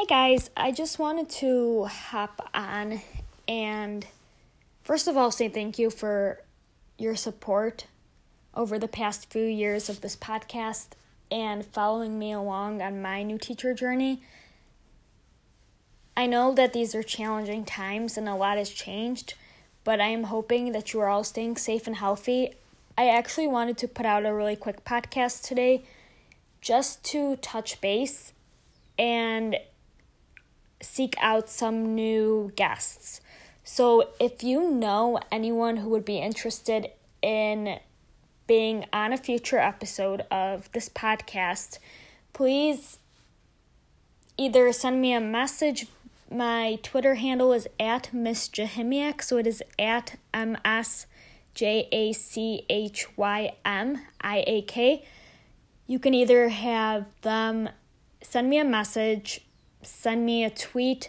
Hi guys, I just wanted to hop on and first of all say thank you for your support over the past few years of this podcast and following me along on my new teacher journey. I know that these are challenging times and a lot has changed, but I am hoping that you are all staying safe and healthy. I actually wanted to put out a really quick podcast today just to touch base and seek out some new guests. So if you know anyone who would be interested in being on a future episode of this podcast, please either send me a message. My Twitter handle is at Miss Jahimiak, so it is at MSJACHYMIAK. You can either have them send me a message, send me a tweet,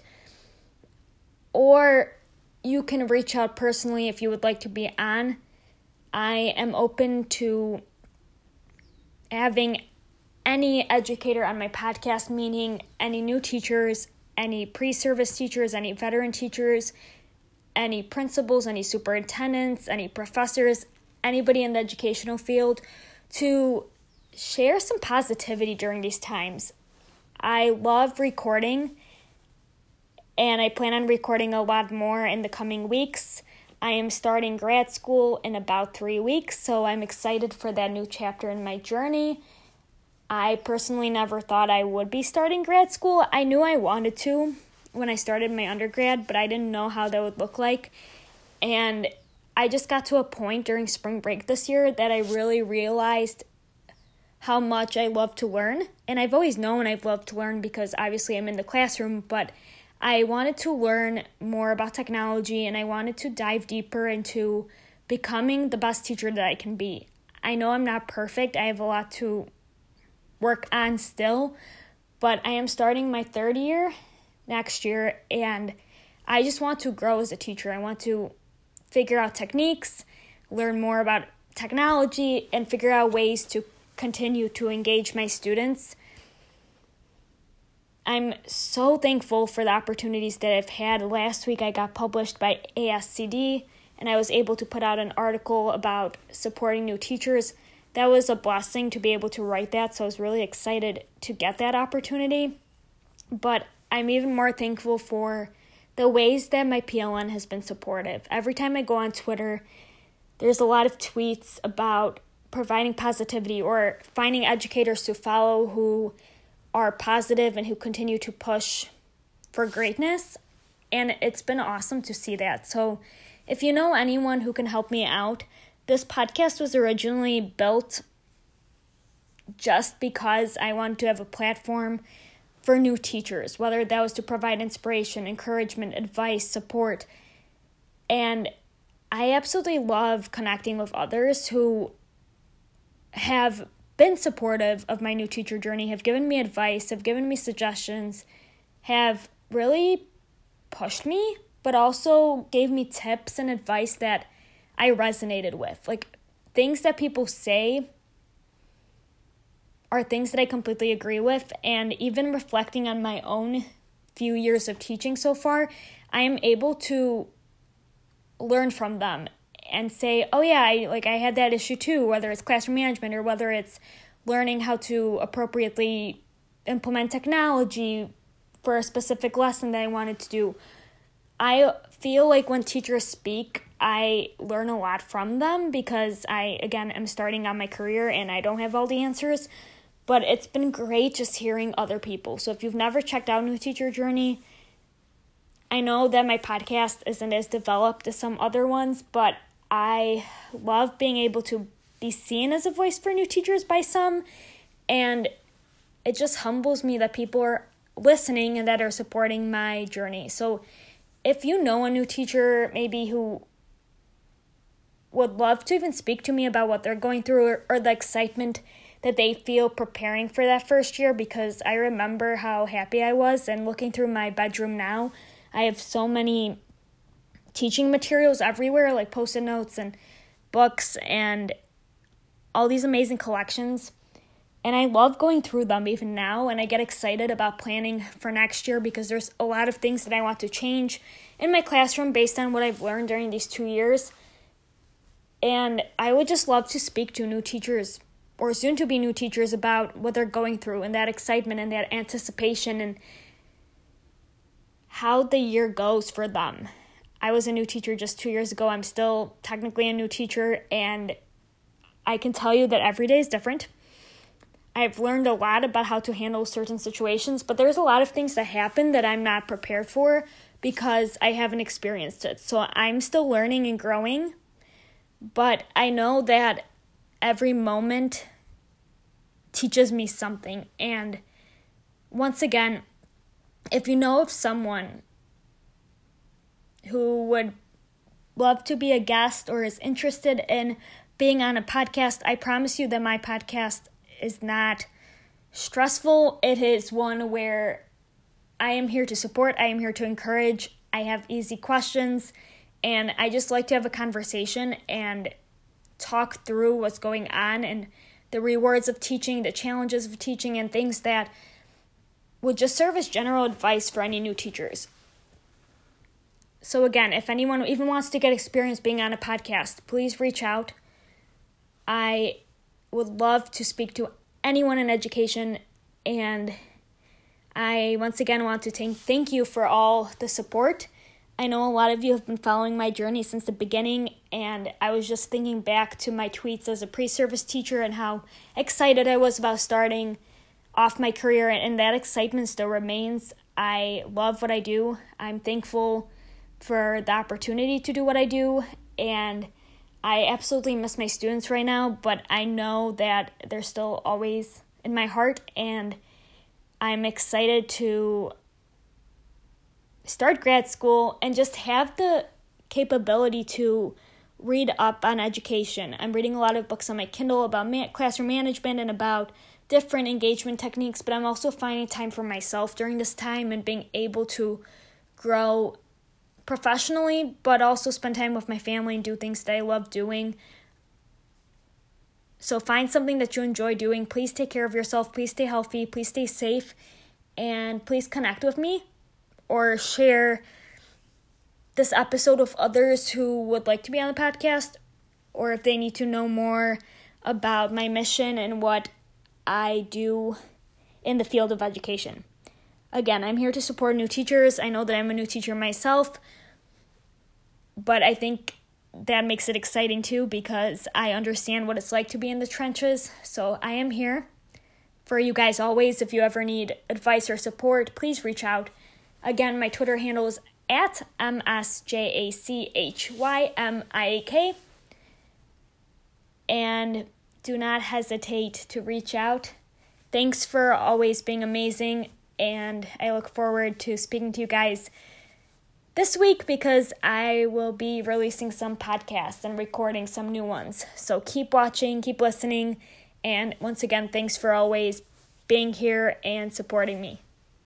or you can reach out personally if you would like to be on. I am open to having any educator on my podcast, meaning any new teachers, any pre-service teachers, any veteran teachers, any principals, any superintendents, any professors, anybody in the educational field, to share some positivity during these times. I love recording, and I plan on recording a lot more in the coming weeks. I am starting grad school in about 3 weeks, so I'm excited for that new chapter in my journey. I personally never thought I would be starting grad school. I knew I wanted to when I started my undergrad, but I didn't know how that would look like. And I just got to a point during spring break this year that I really realized how much I love to learn. And I've always known I've loved to learn because obviously I'm in the classroom, but I wanted to learn more about technology and I wanted to dive deeper into becoming the best teacher that I can be. I know I'm not perfect. I have a lot to work on still, but I am starting my third year next year and I just want to grow as a teacher. I want to figure out techniques, learn more about technology, and figure out ways to continue to engage my students. I'm so thankful for the opportunities that I've had. Last week I got published by ASCD and I was able to put out an article about supporting new teachers. That was a blessing to be able to write that, so I was really excited to get that opportunity. But I'm even more thankful for the ways that my PLN has been supportive. Every time I go on Twitter, there's a lot of tweets about providing positivity or finding educators to follow who are positive and who continue to push for greatness. And it's been awesome to see that. So if you know anyone who can help me out, this podcast was originally built just because I wanted to have a platform for new teachers, whether that was to provide inspiration, encouragement, advice, support. And I absolutely love connecting with others who have been supportive of my new teacher journey, have given me advice, have given me suggestions, have really pushed me, but also gave me tips and advice that I resonated with. Like, things that people say are things that I completely agree with, and even reflecting on my own few years of teaching so far, I am able to learn from them and say, oh yeah, I had that issue too, whether it's classroom management or whether it's learning how to appropriately implement technology for a specific lesson that I wanted to do. I feel like when teachers speak, I learn a lot from them because I, again, am starting on my career and I don't have all the answers, but it's been great just hearing other people. So if you've never checked out New Teacher Journey, I know that my podcast isn't as developed as some other ones, but I love being able to be seen as a voice for new teachers by some, and it just humbles me that people are listening and that are supporting my journey. So if you know a new teacher maybe who would love to even speak to me about what they're going through or the excitement that they feel preparing for that first year, because I remember how happy I was, and looking through my bedroom now, I have so many teaching materials everywhere, like Post-it notes and books and all these amazing collections. And I love going through them even now, and I get excited about planning for next year because there's a lot of things that I want to change in my classroom based on what I've learned during these 2 years. And I would just love to speak to new teachers or soon-to-be new teachers about what they're going through and that excitement and that anticipation and how the year goes for them. I was a new teacher just 2 years ago. I'm still technically a new teacher, and I can tell you that every day is different. I've learned a lot about how to handle certain situations, but there's a lot of things that happen that I'm not prepared for because I haven't experienced it. So I'm still learning and growing, but I know that every moment teaches me something. And once again, if you know of someone who would love to be a guest or is interested in being on a podcast, I promise you that my podcast is not stressful. It is one where I am here to support, I am here to encourage, I have easy questions, and I just like to have a conversation and talk through what's going on and the rewards of teaching, the challenges of teaching, and things that would just serve as general advice for any new teachers. So again, if anyone even wants to get experience being on a podcast, please reach out. I would love to speak to anyone in education, and I once again want to thank you for all the support. I know a lot of you have been following my journey since the beginning, and I was just thinking back to my tweets as a pre-service teacher and how excited I was about starting off my career, and that excitement still remains. I love what I do. I'm thankful for the opportunity to do what I do, and I absolutely miss my students right now, but I know that they're still always in my heart, and I'm excited to start grad school and just have the capability to read up on education. I'm reading a lot of books on my Kindle about classroom management and about different engagement techniques, but I'm also finding time for myself during this time and being able to grow professionally, but also spend time with my family and do things that I love doing. So find something that you enjoy doing. Please take care of yourself. Please stay healthy. Please stay safe. And please connect with me or share this episode with others who would like to be on the podcast, or if they need to know more about my mission and what I do in the field of education. Again, I'm here to support new teachers. I know that I'm a new teacher myself, but I think that makes it exciting too because I understand what it's like to be in the trenches. So I am here for you guys always. If you ever need advice or support, please reach out. Again, my Twitter handle is at MSJACHYMIAK. And do not hesitate to reach out. Thanks for always being amazing. And I look forward to speaking to you guys this week because I will be releasing some podcasts and recording some new ones. So keep watching, keep listening, and once again, thanks for always being here and supporting me.